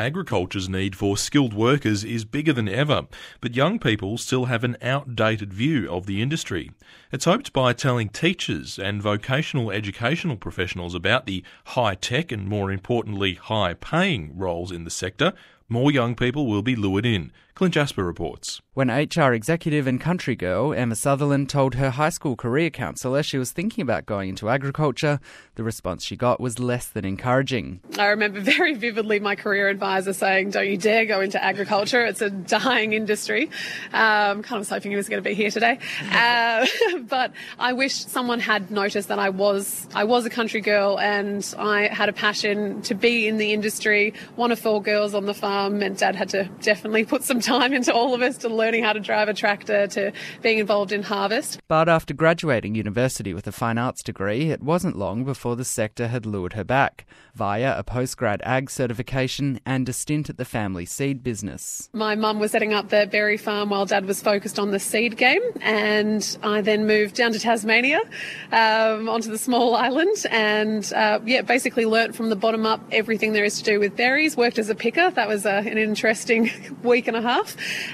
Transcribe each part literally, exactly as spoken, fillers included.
Agriculture's need for skilled workers is bigger than ever, but young people still have an outdated view of the industry. It's hoped by telling teachers and vocational educational professionals about the high-tech and, more importantly, high-paying roles in the sector, more young people will be lured in. Clint Jasper reports. When H R executive and country girl Emma Sutherland told her high school career counsellor she was thinking about going into agriculture, the response she got was less than encouraging. I remember very vividly my career advisor saying, "Don't you dare go into agriculture, it's a dying industry." Um, kind of was hoping he was going to be here today. Uh, but I wish someone had noticed that I was I was a country girl and I had a passion to be in the industry, one of four girls on the farm, and Dad had to definitely put some time into all of us, to learning how to drive a tractor, to being involved in harvest. But after graduating university with a fine arts degree, it wasn't long before the sector had lured her back, via a postgrad ag certification and a stint at the family seed business. My mum was setting up the berry farm while Dad was focused on the seed game, and I then moved down to Tasmania, um, onto the small island, and uh, yeah, basically learnt from the bottom up everything there is to do with berries. Worked as a picker. That was uh, an interesting week and a half.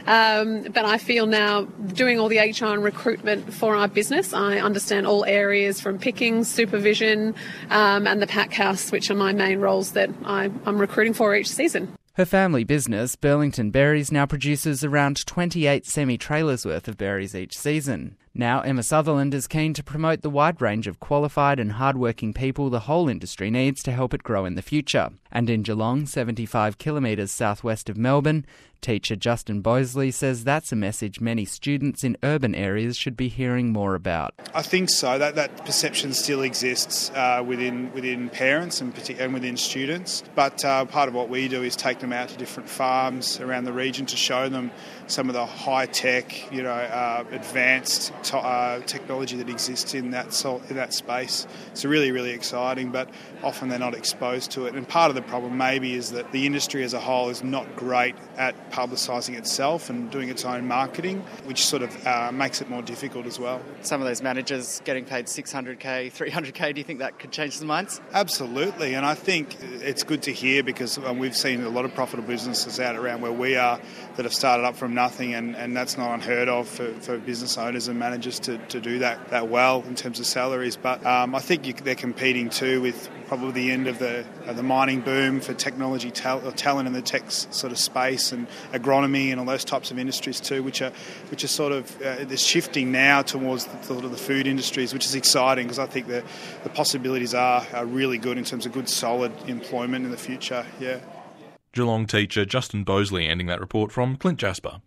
Um, but I feel now, doing all the H R and recruitment for our business, I understand all areas from picking, supervision, um, and the pack house, which are my main roles that I, I'm recruiting for each season. Her family business, Burlington Berries, now produces around twenty-eight semi-trailers worth of berries each season. Now, Emma Sutherland is keen to promote the wide range of qualified and hard-working people the whole industry needs to help it grow in the future. And in Geelong, seventy-five kilometres southwest of Melbourne, teacher Justin Bosley says that's a message many students in urban areas should be hearing more about. I think so. That that perception still exists uh, within within parents and, partic- and within students. But uh, part of what we do is take them out to different farms around the region to show them some of the high-tech, you know, uh, advanced to, uh, technology that exists in that sol- in that space. It's really, really exciting, but often they're not exposed to it. And part of the problem maybe is that the industry as a whole is not great at publicising itself and doing its own marketing, which sort of uh, makes it more difficult as well. Some of those managers getting paid six hundred K, three hundred K, do you think that could change some minds? Absolutely, and I think it's good to hear because um, we've seen a lot of profitable businesses out around where we are that have started up from nothing, and, and that's not unheard of for, for business owners and managers to, to do that, that well in terms of salaries. But um, I think you, they're competing too with probably the end of the uh, the mining boom for technology tal- or talent in the tech sort of space, and agronomy and all those types of industries too, which are which are sort of uh, they're shifting now towards the, sort of the food industries, which is exciting because I think the the possibilities are, are really good in terms of good solid employment in the future. Yeah. Geelong teacher Justin Bosley ending that report from Clint Jasper.